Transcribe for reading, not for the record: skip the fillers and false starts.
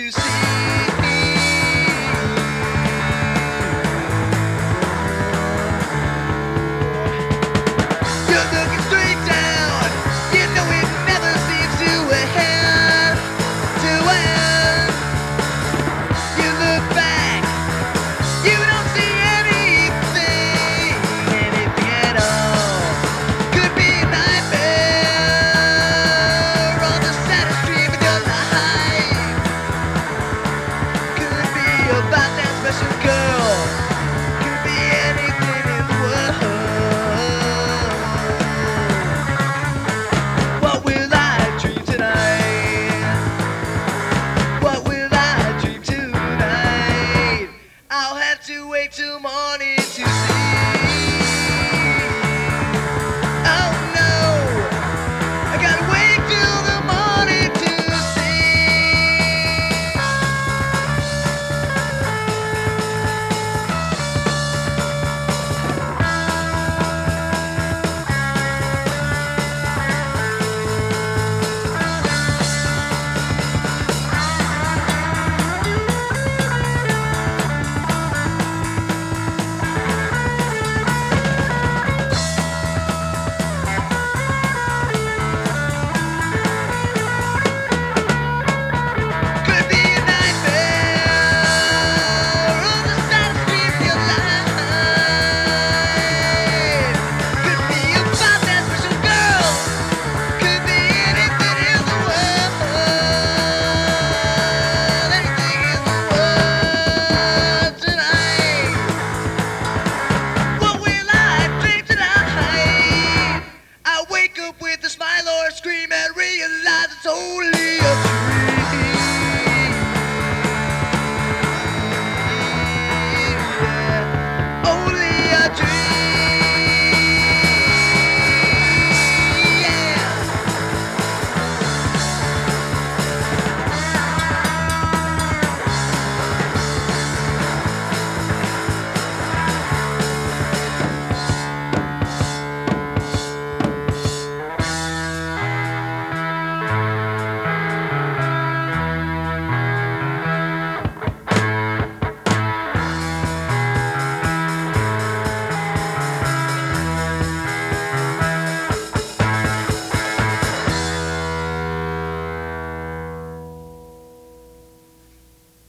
to see. You're looking straight down, you know it never seems to end, to end. You look back, you don't see anything at all. Could be a nightmare on the saddest dream of your life. Could be about that special girl. Could be anything in the world. What will I dream tonight? What will I dream tonight? I'll have to wait till morning to see. Oh no, I gotta wait till the morning to with a smile or a scream and realize it's only